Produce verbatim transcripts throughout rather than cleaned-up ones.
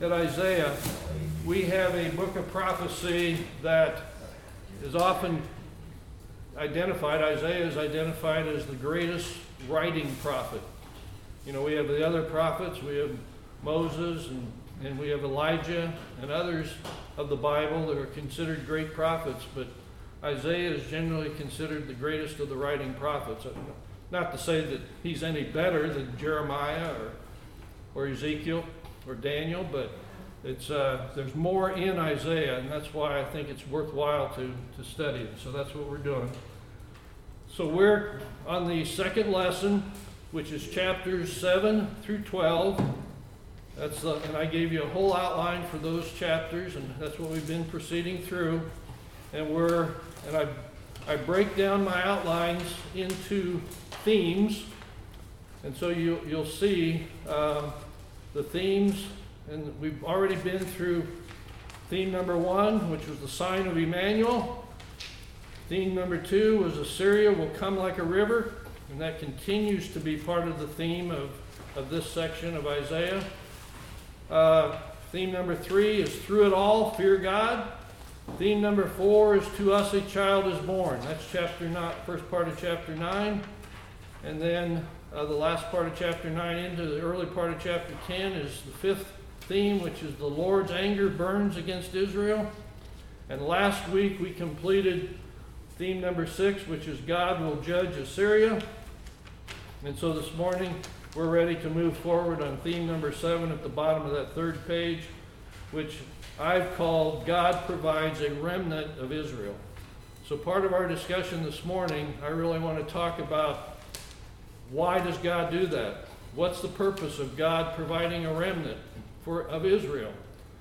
At Isaiah, we have a book of prophecy that is often identified. Isaiah is identified as the greatest writing prophet. You know, we have the other prophets, we have Moses, and, and we have Elijah, and others of the Bible that are considered great prophets, but Isaiah is generally considered the greatest of the writing prophets. Not to say that he's any better than Jeremiah or, or Ezekiel or Daniel, but it's uh, there's more in Isaiah, and that's why I think it's worthwhile to, to study it. So that's what we're doing. So we're on the second lesson, which is chapters seven through twelve. That's the, and I gave you a whole outline for those chapters, and that's what we've been proceeding through. And we're and I I break down my outlines into themes, and so you you'll see uh, the themes. And we've already been through theme number one, which was the sign of Emmanuel. Theme number two was Assyria will come like a river, and that continues to be part of the theme of, of this section of Isaiah. Uh, theme number three is through it all, fear God. Theme number four is to us a child is born. That's chapter nine, first part of chapter nine. And then uh, the last part of chapter nine into the early part of chapter ten is the fifth theme, which is the Lord's anger burns against Israel. And last week we completed theme number six, which is God will judge Assyria. And so this morning we're ready to move forward on theme number seven at the bottom of that third page, which I've called God provides a remnant of Israel. So part of our discussion this morning, I really want to talk about why does God do that? What's the purpose of God providing a remnant for of Israel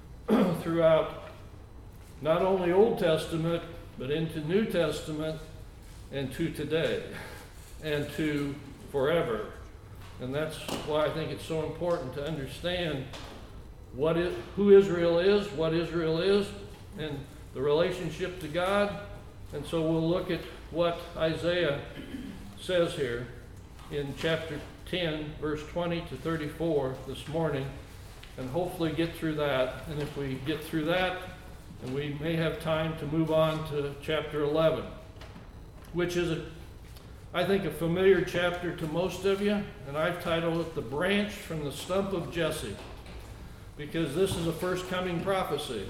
throughout not only Old Testament, but into New Testament and to today and to forever. And that's why I think it's so important to understand what is, who Israel is, what Israel is, and the relationship to God. And so we'll look at what Isaiah says here in chapter ten, verse twenty to thirty-four this morning, and hopefully get through that. And if we get through that, and we may have time to move on to chapter eleven, which is, a, I think, a familiar chapter to most of you, and I've titled it The Branch from the Stump of Jesse, because this is a first coming prophecy.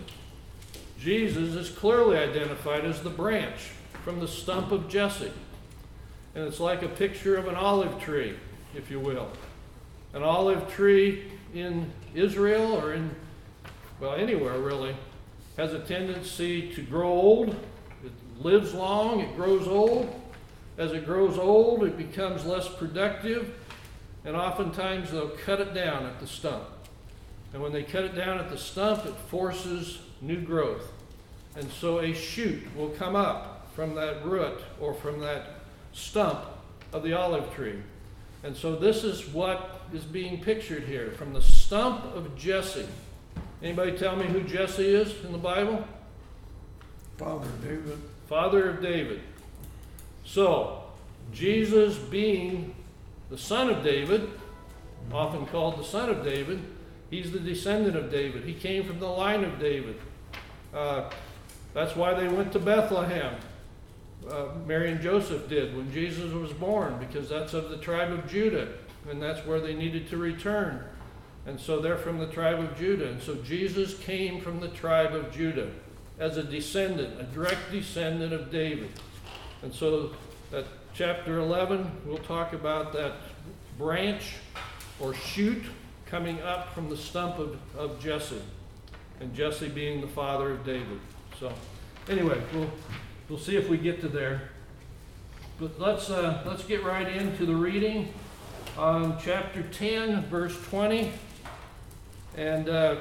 Jesus is clearly identified as the branch from the stump of Jesse. And it's like a picture of an olive tree, if you will. An olive tree in Israel, or in, well, anywhere really, has a tendency to grow old. It lives long, it grows old. As it grows old, it becomes less productive, and oftentimes they'll cut it down at the stump. And when they cut it down at the stump, it forces new growth. And so a shoot will come up from that root or from that stump of the olive tree. And so this is what is being pictured here, from the stump of Jesse. Anybody tell me who Jesse is in the Bible? Father of David. Father of David. So, Jesus being the son of David, often called the son of David, he's the descendant of David. He came from the line of David. Uh, that's why they went to Bethlehem. Uh, Mary and Joseph did when Jesus was born, because that's of the tribe of Judah, and that's where they needed to return. And so they're from the tribe of Judah. And so Jesus came from the tribe of Judah as a descendant, a direct descendant of David. And so that chapter eleven, we'll talk about that branch or shoot coming up from the stump of, of Jesse, and Jesse being the father of David. So anyway, we'll we'll see if we get to there. But let's uh, let's get right into the reading on chapter ten, verse twenty. And uh,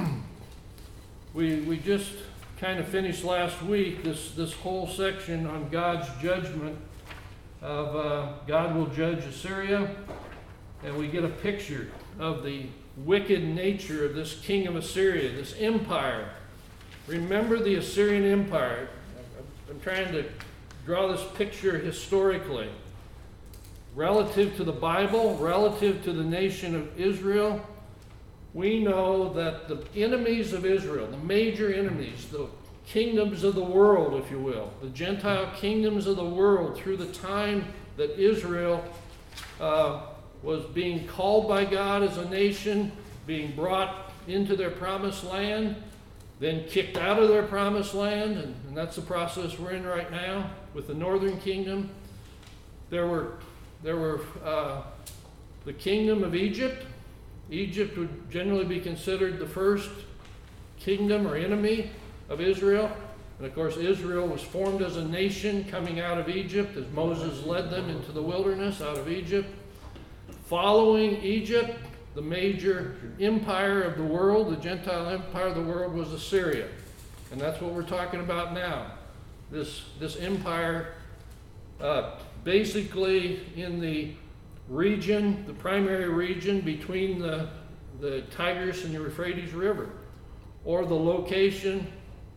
we we just kind of finished last week this this whole section on God's judgment of uh, God will judge Assyria, and we get a picture of the wicked nature of this king of Assyria, this empire. Remember the Assyrian Empire. I'm trying to draw this picture historically. Relative to the Bible, relative to the nation of Israel, we know that the enemies of Israel, the major enemies, the kingdoms of the world, if you will, the Gentile kingdoms of the world, through the time that Israel uh, was being called by God as a nation, being brought into their promised land, then kicked out of their promised land, and, and that's the process we're in right now with the northern kingdom. There were, there were uh, the kingdom of Egypt. Egypt would generally be considered the first kingdom or enemy of Israel. And of course, Israel was formed as a nation coming out of Egypt as Moses led them into the wilderness out of Egypt. Following Egypt, the major empire of the world, the Gentile empire of the world, was Assyria. And that's what we're talking about now. This, this empire, uh, basically in the region, the primary region between the, the Tigris and the Euphrates River, or the location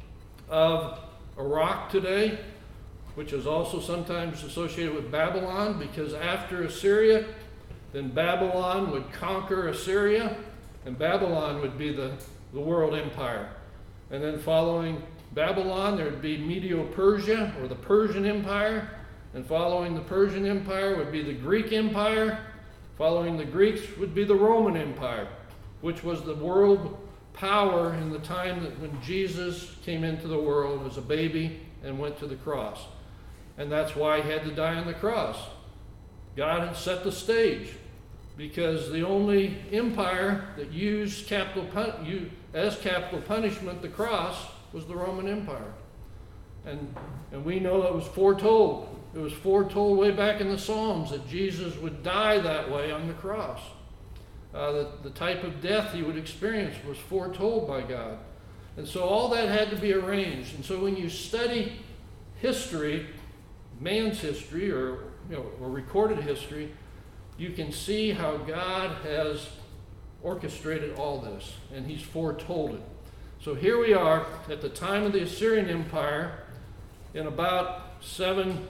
of Iraq today, which is also sometimes associated with Babylon, because after Assyria, then Babylon would conquer Assyria, and Babylon would be the, the world empire. And then following Babylon, there would be Medo-Persia, or the Persian Empire, and following the Persian Empire would be the Greek Empire. Following the Greeks would be the Roman Empire, which was the world power in the time that when Jesus came into the world as a baby and went to the cross. And that's why he had to die on the cross. God had set the stage, because the only empire that used capital pun- as capital punishment the cross was the Roman Empire. And, and we know that was foretold. It was foretold way back in the Psalms that Jesus would die that way on the cross. Uh, that the type of death he would experience was foretold by God. And so all that had to be arranged. And so when you study history, man's history, or you know, or recorded history, you can see how God has orchestrated all this, and he's foretold it. So here we are at the time of the Assyrian Empire in about seven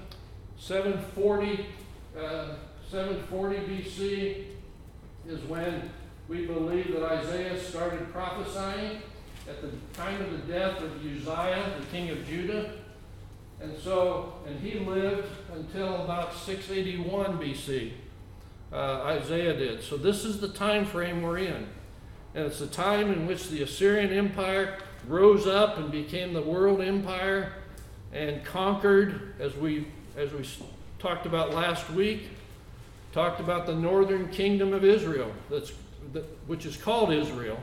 forty uh, seven forty B C is when we believe that Isaiah started prophesying at the time of the death of Uzziah, the king of Judah. And so, and he lived until about six eighty-one B C, uh, Isaiah did. So this is the time frame we're in. And it's the time in which the Assyrian Empire rose up and became the world empire and conquered, as we, as we talked about last week, talked about the northern kingdom of Israel, that's, that, which is called Israel,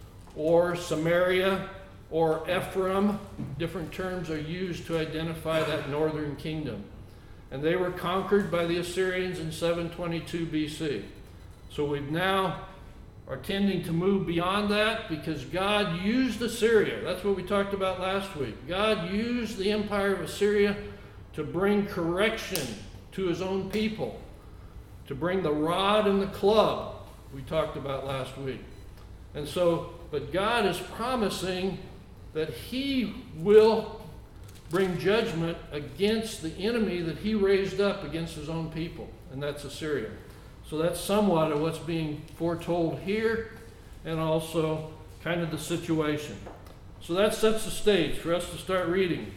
or Samaria, or Ephraim. Different terms are used to identify that northern kingdom. And they were conquered by the Assyrians in seven twenty-two B C. So we've now are tending to move beyond that, because God used Assyria. That's what we talked about last week. God used the empire of Assyria to bring correction to his own people, to bring the rod and the club we talked about last week. And so, but God is promising that he will bring judgment against the enemy that he raised up against his own people, and that's Assyria. So that's somewhat of what's being foretold here, and also kind of the situation. So that sets the stage for us to start reading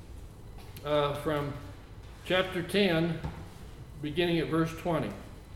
uh, from chapter ten, beginning at verse twenty.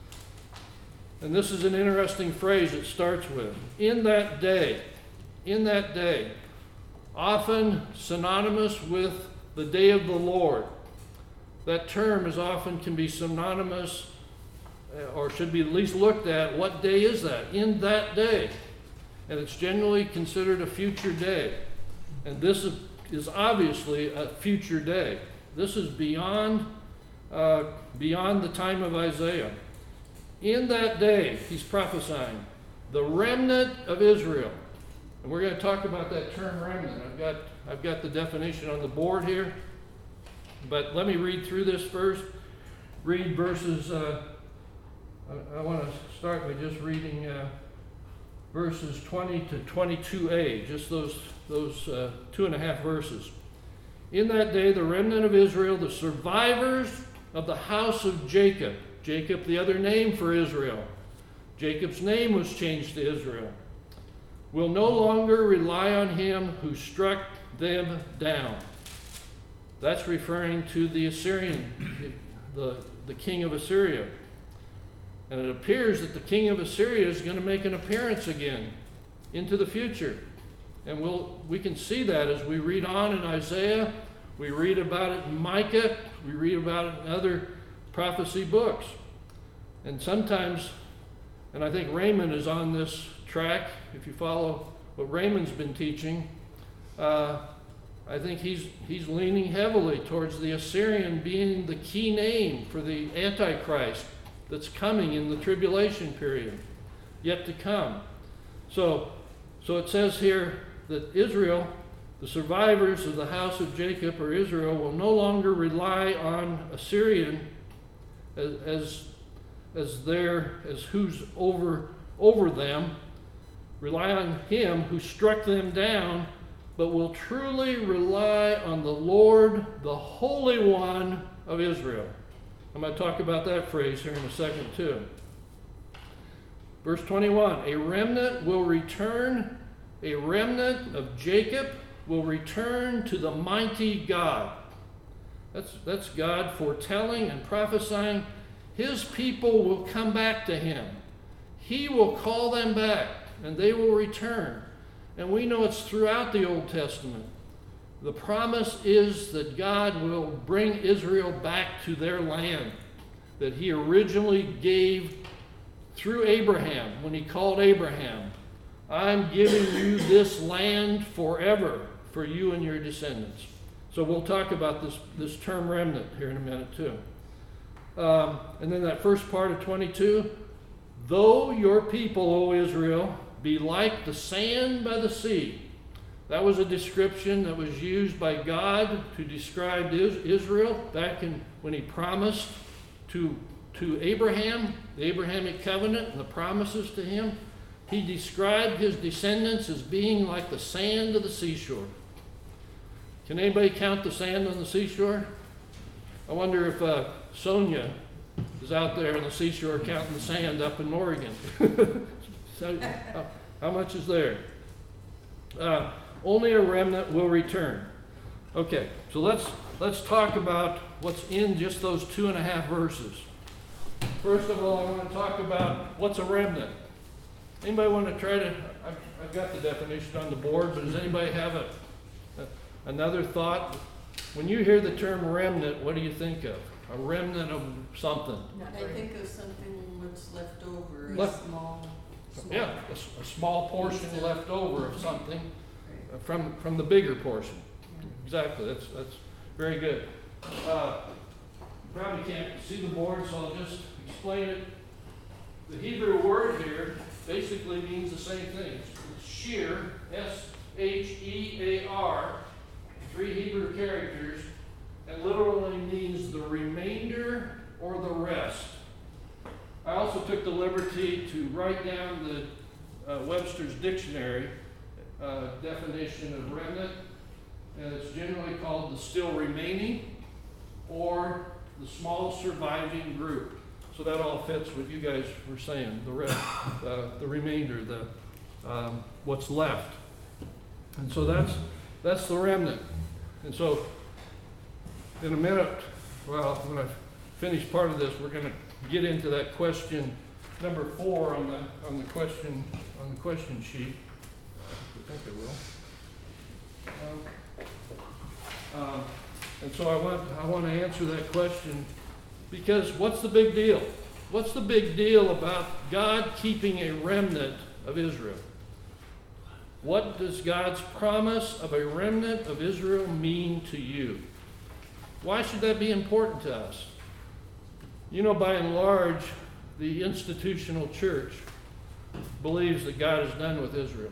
And this is an interesting phrase it starts with. In that day, in that day, often synonymous with the day of the Lord. That term is often can be synonymous, or should be at least looked at, what day is that? In that day. And it's generally considered a future day. And this is, is obviously a future day. This is beyond, uh, beyond the time of Isaiah. In that day, he's prophesying, the remnant of Israel. And we're going to talk about that term remnant. I've got, I've got the definition on the board here. But let me read through this first. Read verses, uh, I, I want to start by just reading uh, verses twenty to twenty-two A, just those, those uh, two and a half verses. In that day, the remnant of Israel, the survivors of the house of Jacob, Jacob, the other name for Israel. Jacob's name was changed to Israel. will no longer rely on him who struck them down. That's referring to the Assyrian, the, the king of Assyria. And it appears that the king of Assyria is going to make an appearance again into the future. And we'll, we can see that as we read on in Isaiah. We read about it in Micah. We read about it in other prophecy books. And sometimes, and I think Raymond is on this track, if you follow what Raymond's been teaching, uh, I think he's he's leaning heavily towards the Assyrian being the key name for the Antichrist that's coming in the tribulation period, yet to come. So, so it says here that Israel, the survivors of the house of Jacob or Israel, will no longer rely on Assyrian as as, as their as who's over over them, rely on him who struck them down, but will truly rely on the Lord, the Holy One of Israel. I'm going to talk about that phrase here in a second too. Verse twenty-one, a remnant will return, a remnant of Jacob will return to the mighty God. That's, that's God foretelling and prophesying. His people will come back to him. He will call them back, and they will return. And we know it's throughout the Old Testament. The promise is that God will bring Israel back to their land that he originally gave through Abraham when he called Abraham. I'm giving you this land forever for you and your descendants. So we'll talk about this, this term remnant here in a minute too. Um, and then that first part of twenty-two, though your people, O Israel, be like the sand by the sea. That was a description that was used by God to describe Israel back in when he promised to, to Abraham, the Abrahamic covenant and the promises to him. He described his descendants as being like the sand of the seashore. Can anybody count the sand on the seashore? I wonder if uh, Sonia is out there on the seashore counting the sand up in Oregon. So, uh, how much is there? Uh, only a remnant will return. Okay, so let's let's talk about what's in just those two and a half verses. First of all, I want to talk about what's a remnant. Anybody want to try to? I've, I've got the definition on the board, but does anybody have a, a another thought? When you hear the term remnant, what do you think of? A remnant of something? I think of something what's left over, a Left- small, small. Yeah, a, s- a small portion left over of something uh, from from the bigger portion. Exactly. That's that's very good. Uh, you probably can't see the board, so I'll just explain it. The Hebrew word here basically means the same thing. It's shear, S H E A R, three Hebrew characters, and literally means the remainder or the rest. I also took the liberty to write down the uh, Webster's Dictionary uh, definition of remnant, and it's generally called the still remaining or the small surviving group. So that all fits what you guys were saying, the rest, uh, the remainder, the um, what's left. And so that's that's the remnant. And so in a minute, well, when I finish part of this, we're going to get into that question number four on the on the question on the question sheet. I think it will. Um, uh, and so I want I want to answer that question because what's the big deal? What's the big deal about God keeping a remnant of Israel? What does God's promise of a remnant of Israel mean to you? Why should that be important to us? You know, by and large, the institutional church believes that God is done with Israel.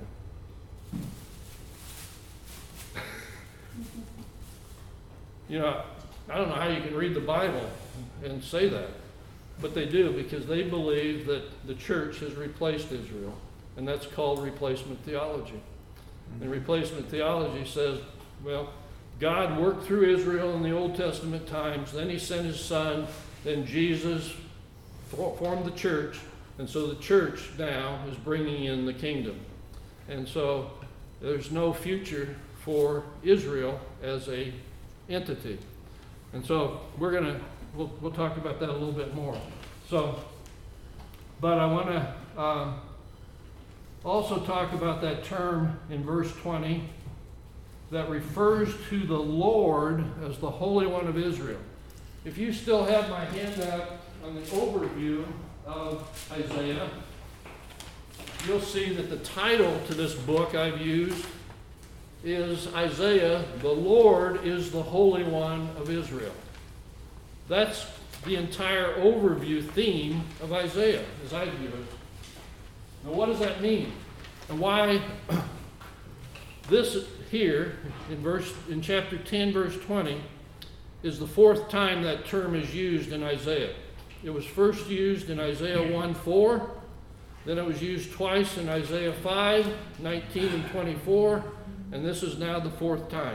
You know, I don't know how you can read the Bible and say that, but they do because they believe that the church has replaced Israel, and that's called replacement theology. And replacement theology says, well, God worked through Israel in the Old Testament times, then he sent his son, then Jesus formed the church, and so the church now is bringing in the kingdom. And so there's no future for Israel as a entity. And so we're going to, we'll, we'll talk about that a little bit more. So, but I want to um, also talk about that term in verse twenty that refers to the Lord as the Holy One of Israel. If you still have my handout on the overview of Isaiah, you'll see that the title to this book I've used is Isaiah, the Lord is the Holy One of Israel. That's the entire overview theme of Isaiah, as I view it. Now, what does that mean? And why this here in verse in chapter ten, verse twenty, is the fourth time that term is used in Isaiah. It was first used in Isaiah one four, then it was used twice in Isaiah five, nineteen and twenty-four, and this is now the fourth time.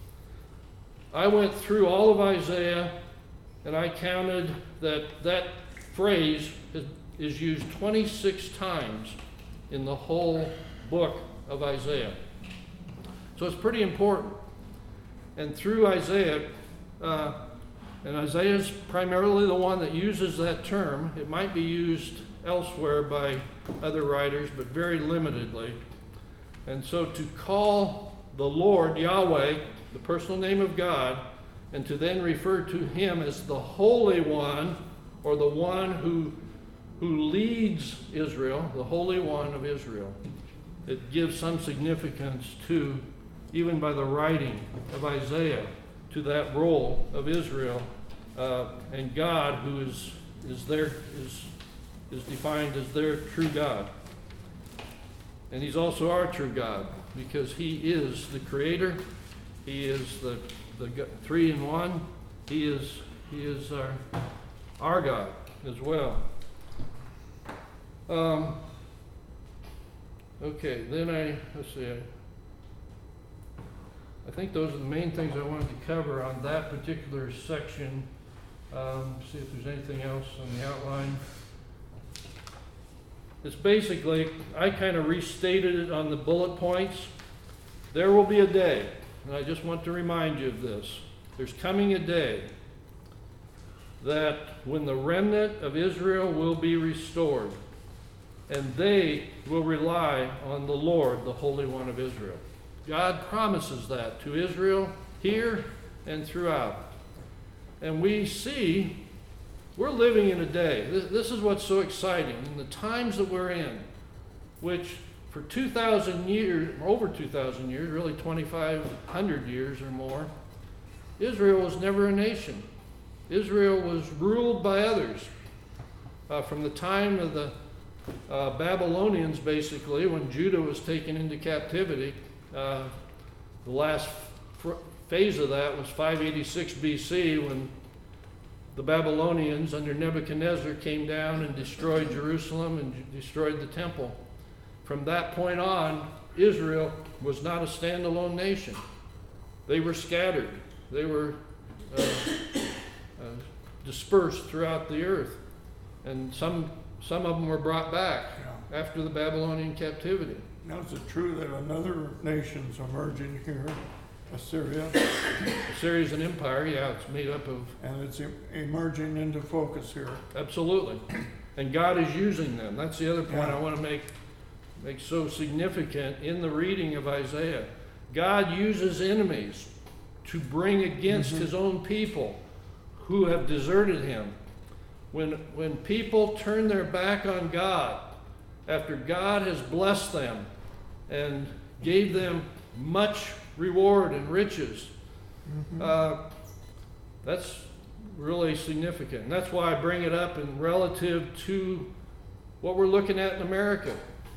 I went through all of Isaiah, and I counted that that phrase is, is used twenty-six times in the whole book of Isaiah. So it's pretty important. And through Isaiah, uh, and Isaiah is primarily the one that uses that term. It might be used elsewhere by other writers, but very limitedly. And so to call the Lord, Yahweh, the personal name of God, and to then refer to him as the Holy One, or the one who, who leads Israel, the Holy One of Israel, it gives some significance to, even by the writing of Isaiah, to that role of Israel, uh, and God, who is is their is is defined as their true God. And he's also our true God, because he is the creator, he is the the three in one, he is he is our our God as well. Um, okay, then I let's see. I, I think those are the main things I wanted to cover on that particular section. Um, see if there's anything else on the outline. It's basically, I kind of restated it on the bullet points. There will be a day, and I just want to remind you of this. There's coming a day that when the remnant of Israel will be restored, and they will rely on the Lord, the Holy One of Israel. God promises that to Israel here and throughout. And we see we're living in a day. This, this is what's so exciting. In the times that we're in, which for two thousand years, over two thousand years, really twenty-five hundred years or more, Israel was never a nation. Israel was ruled by others. Uh, from the time of the uh, Babylonians, basically, when Judah was taken into captivity, Uh, the last fr- phase of that was five eighty-six B C, when the Babylonians under Nebuchadnezzar came down and destroyed Jerusalem and j- destroyed the temple. From that point on, Israel was not a standalone nation. They were scattered. They were uh, uh, dispersed throughout the earth. And some, some of them were brought back Yeah. after the Babylonian captivity. Now, is it true that another nation's emerging here, Assyria, Assyria is an empire, yeah, it's made up of, and it's em- emerging into focus here? absolutely. And God is using them. That's the other point Yeah. I want to make, make so significant in the reading of Isaiah. God uses enemies to bring against Mhm. his own people who have deserted him. When, when people turn their back on God, after God has blessed them and gave them much reward and riches, Mhm. uh, that's really significant. And that's why I bring it up in relative to what we're looking at in America.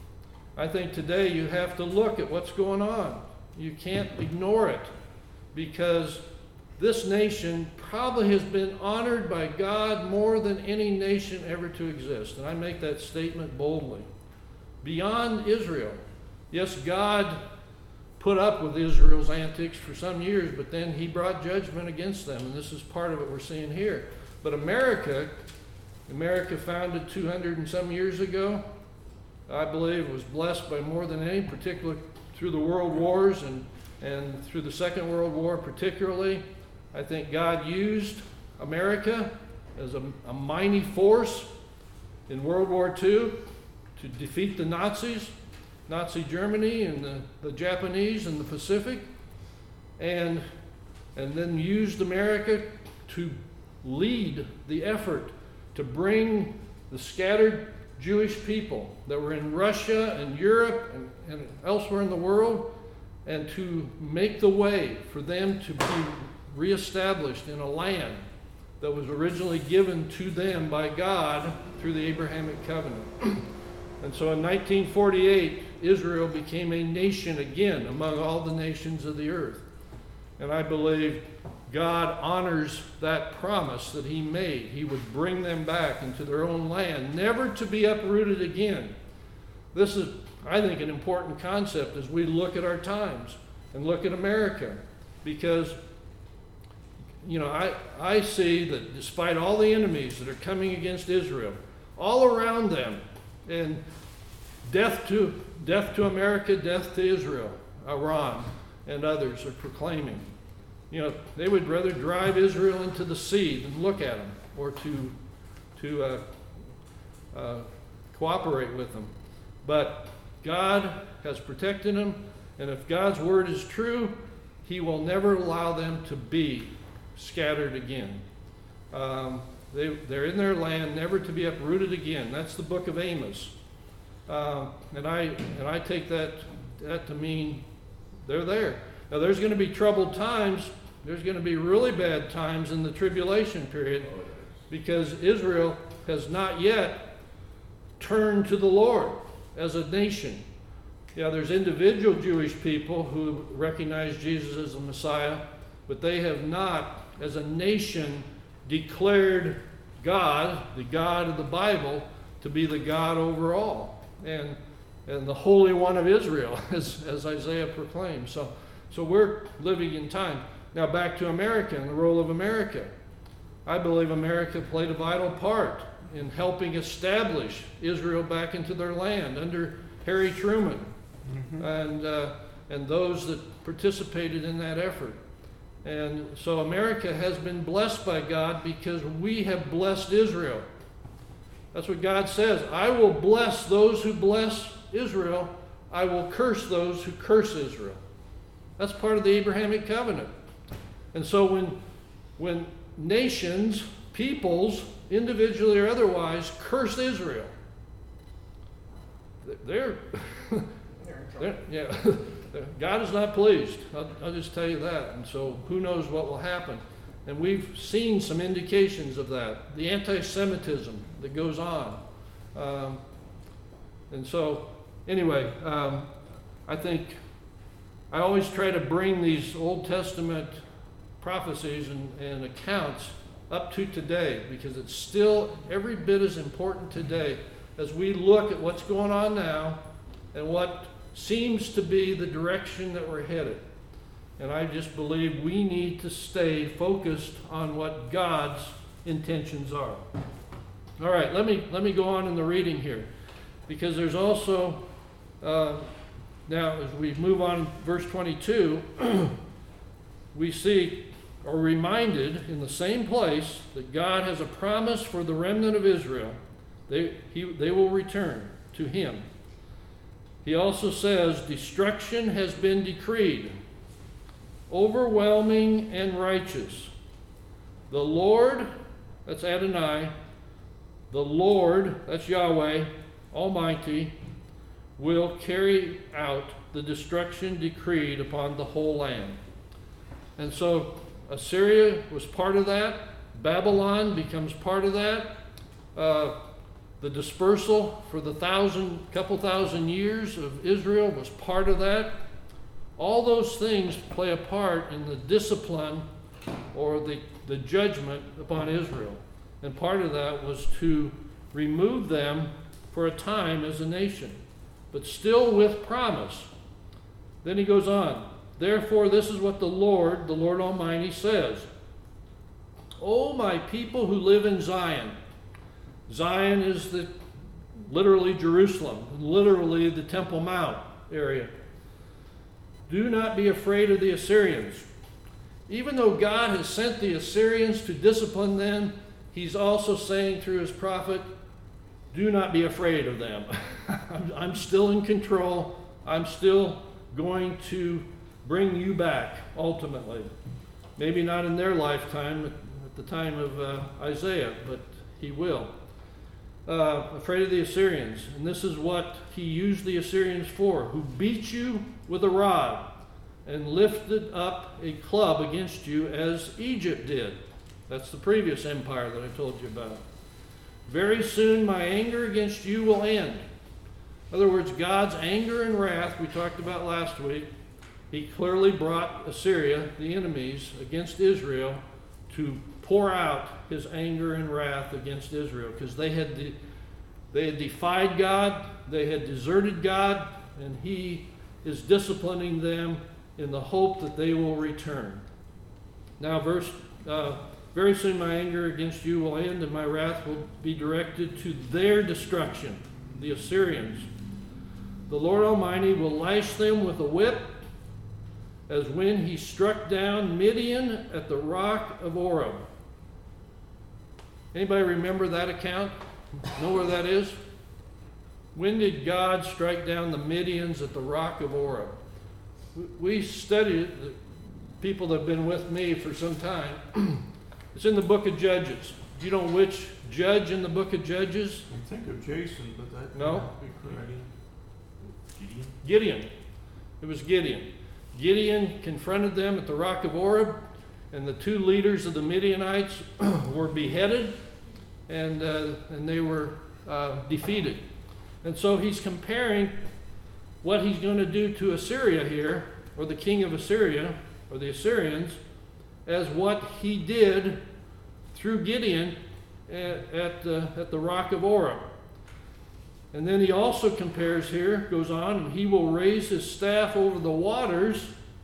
I think today you have to look at what's going on. You can't ignore it, because this nation probably has been honored by God more than any nation ever to exist. And I make that statement boldly. Beyond Israel. Yes, God put up with Israel's antics for some years, but then he brought judgment against them, and this is part of what we're seeing here. But America, America founded two hundred and some years ago, I believe, was blessed by more than any, particularly through the world wars and, and through the Second World War particularly. I think God used America as a, a mighty force in World War Two to defeat the Nazis, Nazi Germany and the, the Japanese in the Pacific, and, and then used America to lead the effort to bring the scattered Jewish people that were in Russia and Europe and, and elsewhere in the world, and to make the way for them to be reestablished in a land that was originally given to them by God through the Abrahamic covenant. And so in nineteen forty-eight, Israel became a nation again among all the nations of the earth. And I believe God honors that promise that he made. He would bring them back into their own land, never to be uprooted again. This is, I think, an important concept as we look at our times and look at America, because you know, I, I see that despite all the enemies that are coming against Israel, all around them, and death to, death to America, death to Israel, Iran, and others are proclaiming. You know, they would rather drive Israel into the sea than look at them or to, to uh, uh, cooperate with them. But God has protected them, and if God's word is true, he will never allow them to be scattered again. Um, they, they're in their land, never to be uprooted again. That's the book of Amos. Uh, and I and I take that, that to mean they're there. Now there's going to be troubled times. There's going to be really bad times in the tribulation period, because Israel has not yet turned to the Lord as a nation. Yeah, there's individual Jewish people who recognize Jesus as the Messiah, but they have not, as a nation, declared God, the God of the Bible, to be the God over all, and and the Holy One of Israel, as, as Isaiah proclaims. So, so we're living in time. Now back to America and the role of America. I believe America played a vital part in helping establish Israel back into their land under Harry Truman, mm-hmm. and uh, and those that participated in that effort. And so America has been blessed by God because we have blessed Israel. That's what God says. I will bless those who bless Israel. I will curse those who curse Israel. That's part of the Abrahamic covenant. And so when, when nations, peoples, individually or otherwise, curse Israel, they're, they're yeah. God is not pleased. I'll, I'll just tell you that. And so who knows what will happen. And we've seen some indications of that. The anti-Semitism that goes on. Um, and so anyway, um, I think I always try to bring these Old Testament prophecies and, and accounts up to today, because it's still every bit as important today as we look at what's going on now and what seems to be the direction that we're headed. And I just believe we need to stay focused on what God's intentions are. All right, let me let me go on in the reading here, because there's also uh, now as we move on, verse twenty-two, we see or reminded in the same place that God has a promise for the remnant of Israel. They he they will return to him. He also says, destruction has been decreed, overwhelming and righteous. The Lord, that's Adonai, the Lord, that's Yahweh, Almighty, will carry out the destruction decreed upon the whole land. And so Assyria was part of that. Babylon becomes part of that. Uh, The dispersal for the thousand, couple thousand years of Israel was part of that. All those things play a part in the discipline or the, the judgment upon Israel. And part of that was to remove them for a time as a nation, but still with promise. Then he goes on, therefore this is what the Lord, the Lord Almighty says, O my people who live in Zion. Zion is the literally Jerusalem, literally the Temple Mount area. Do not be afraid of the Assyrians. Even though God has sent the Assyrians to discipline them, he's also saying through his prophet, do not be afraid of them. I'm, I'm still in control. I'm still going to bring you back, ultimately. Maybe not in their lifetime, at the time of uh, Isaiah, but he will. Uh, afraid of the Assyrians. And this is what he used the Assyrians for, who beat you with a rod and lifted up a club against you as Egypt did. That's the previous empire that I told you about. Very soon my anger against you will end. In other words, God's anger and wrath, we talked about last week, he clearly brought Assyria, the enemies, against Israel to pour out his anger and wrath against Israel, because they had de- they had defied God, they had deserted God, and he is disciplining them in the hope that they will return. Now, verse uh, very soon my anger against you will end, and my wrath will be directed to their destruction, the Assyrians. The Lord Almighty will lash them with a whip, as when he struck down Midian at the rock of Oreb. Anybody remember that account? Know where that is? When did God strike down the Midians at the rock of Oreb? We studied it, the people that have been with me for some time. It's in the book of Judges. Do you know which judge in the book of Judges? I think of Jason, but that may No. not be correct. Gideon? Gideon. It was Gideon. Gideon confronted them at the rock of Oreb, and the two leaders of the Midianites were beheaded, and uh, and they were uh, defeated. And so he's comparing what he's going to do to Assyria here, or the king of Assyria, or the Assyrians, as what he did through Gideon at, at, the, at the rock of Oreb. And then he also compares here, goes on, and he will raise his staff over the waters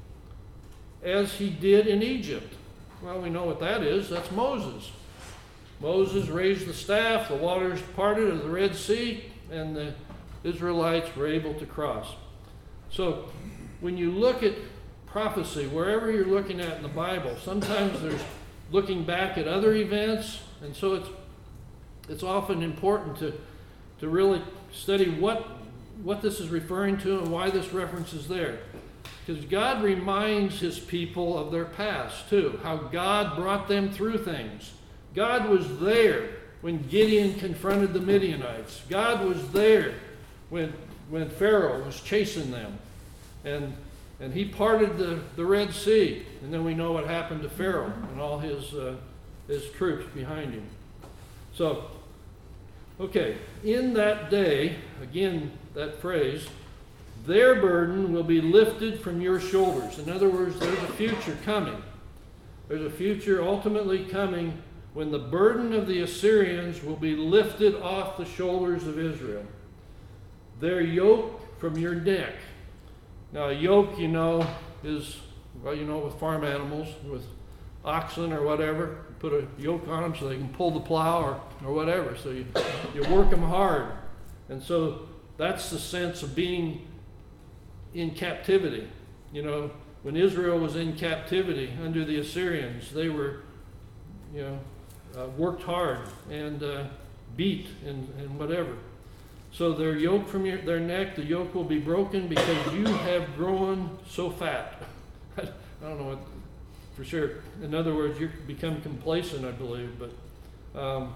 as he did in Egypt. Well, we know what that is. That's Moses. Moses raised the staff, the waters parted of the Red Sea, and the Israelites were able to cross. So when you look at prophecy, wherever you're looking at in the Bible, sometimes there's looking back at other events, and so it's it's often important to to really study what what this is referring to and why this reference is there. Because God reminds his people of their past too, how God brought them through things. God was there when Gideon confronted the Midianites. God was there when when Pharaoh was chasing them. And and he parted the, the Red Sea. And then we know what happened to Pharaoh and all his uh, his troops behind him. So, okay, in that day, again, that phrase, their burden will be lifted from your shoulders. In other words, there's a future coming. There's a future ultimately coming when the burden of the Assyrians will be lifted off the shoulders of Israel. Their yoke from your neck. Now, a yoke, you know, is, well, you know, with farm animals, with oxen or whatever, you put a yoke on them so they can pull the plow or, or whatever. So you, you work them hard. And so that's the sense of being in captivity. You know, when Israel was in captivity under the Assyrians, they were, you know, uh, worked hard and uh, beat and, and whatever. So their yoke from your, their neck, the yoke will be broken because you have grown so fat. I don't know what, for sure. In other words, you become complacent, I believe. But um,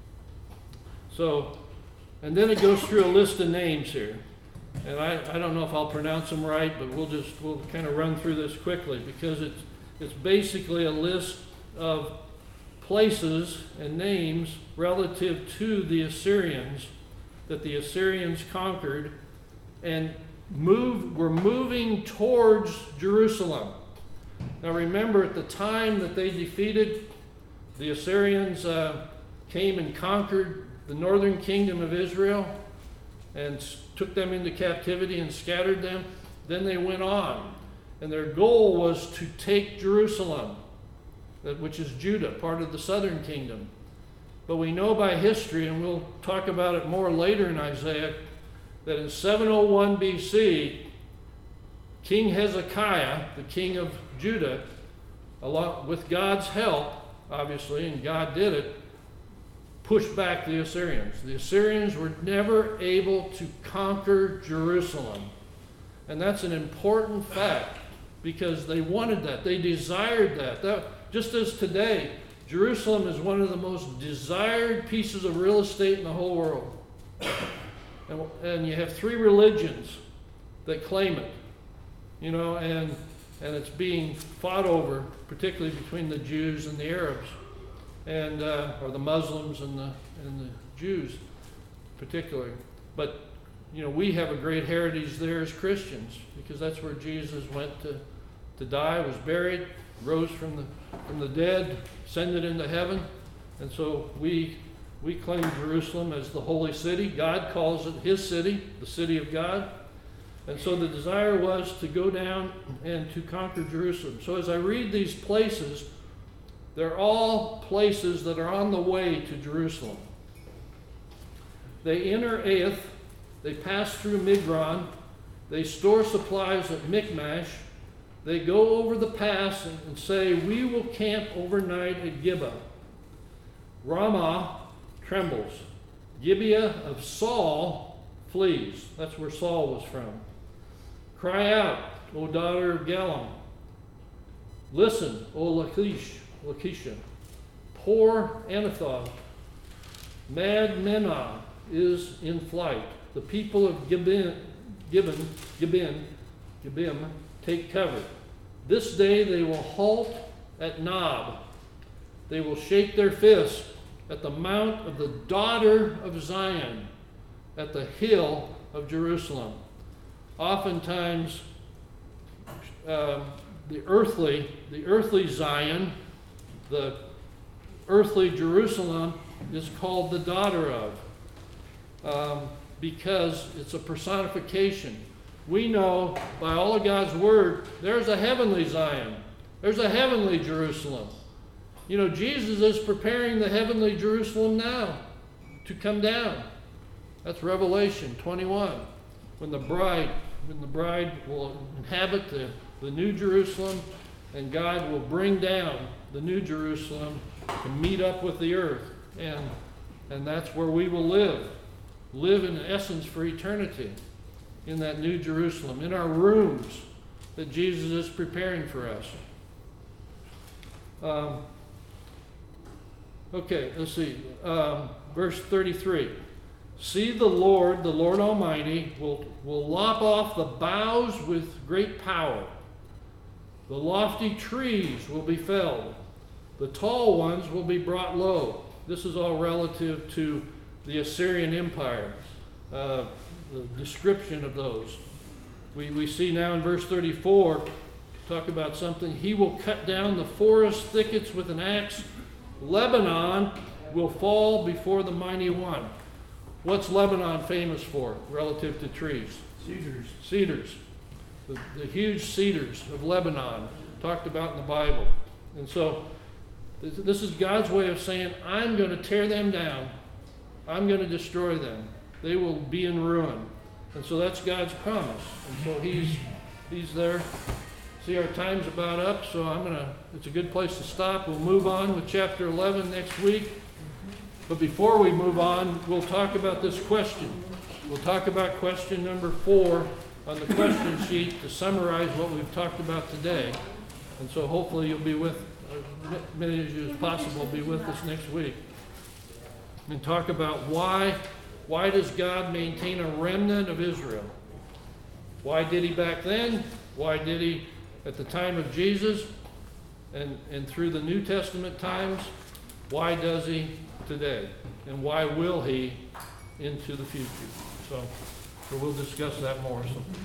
so, and then it goes through a list of names here. And I, I don't know if I'll pronounce them right, but we'll just, we'll kind of run through this quickly because it's, it's basically a list of places and names relative to the Assyrians that the Assyrians conquered and moved, were moving towards Jerusalem. Now remember, at the time that they defeated, the Assyrians uh, came and conquered the northern kingdom of Israel and took them into captivity and scattered them. Then they went on, and their goal was to take Jerusalem, which is Judah, part of the southern kingdom. But we know by history, and we'll talk about it more later in Isaiah, that in seven oh one B C, King Hezekiah, the king of Judah, along with God's help, obviously, and God did it, pushed back the Assyrians. The Assyrians were never able to conquer Jerusalem. And that's an important fact because they wanted that. They desired that. That just as today, Jerusalem is one of the most desired pieces of real estate in the whole world. And, and you have three religions that claim it, you know, and, and it's being fought over, particularly between the Jews and the Arabs, and uh, or the Muslims and the, and the Jews particularly. But, you know, we have a great heritage there as Christians because that's where Jesus went to, to die, was buried, rose from the, from the dead, ascended into heaven. And so we we claim Jerusalem as the holy city. God calls it his city, the city of God. And so the desire was to go down and to conquer Jerusalem. So as I read these places, they're all places that are on the way to Jerusalem. They enter Aeth, they pass through Migron, they store supplies at Michmash, they go over the pass and, and say, we will camp overnight at Gibeah. Ramah trembles. Gibeah of Saul flees. That's where Saul was from. Cry out, O daughter of Gallim. Listen, O Lachish, Lachish. Poor Anathoth. Madmenah is in flight. The people of Gibeon, Gibeon, Gibeon, Gibeon take cover. This day they will halt at Nob. They will shake their fist at the mount of the daughter of Zion, at the hill of Jerusalem. Oftentimes, uh, the earthly, the earthly Zion, the earthly Jerusalem, is called the daughter of, um, because it's a personification. We know by all of God's word, there's a heavenly Zion. There's a heavenly Jerusalem. You know, Jesus is preparing the heavenly Jerusalem now to come down. That's Revelation twenty-one. When the bride, when the bride will inhabit the, the new Jerusalem, and God will bring down the new Jerusalem to meet up with the earth. And, and that's where we will live. Live in essence for eternity in that new Jerusalem, in our rooms that Jesus is preparing for us. Um, okay, let's see. Um, verse thirty-three. See, the Lord, the Lord Almighty, will, will lop off the boughs with great power. The lofty trees will be felled. The tall ones will be brought low. This is all relative to the Assyrian Empire, uh, the description of those. We, we see now in verse thirty-four, talk about something. He will cut down the forest thickets with an axe. Lebanon will fall before the mighty one. What's Lebanon famous for relative to trees? Cedars. Cedars. The, the huge cedars of Lebanon talked about in the Bible. And so this, this is God's way of saying, I'm going to tear them down. I'm going to destroy them. They will be in ruin. And so that's God's promise. And so he's he's there. See, our time's about up, so I'm going to, it's a good place to stop. We'll move on with chapter eleven next week. But before we move on, we'll talk about this question. We'll talk about question number four on the question sheet to summarize what we've talked about today. And so hopefully you'll be with, as many of you as possible, be with us next week. And talk about why, why does God maintain a remnant of Israel? Why did he back then? Why did he at the time of Jesus? And, and through the New Testament times? Why does he today? And why will he into the future? So, so we'll discuss that more. So.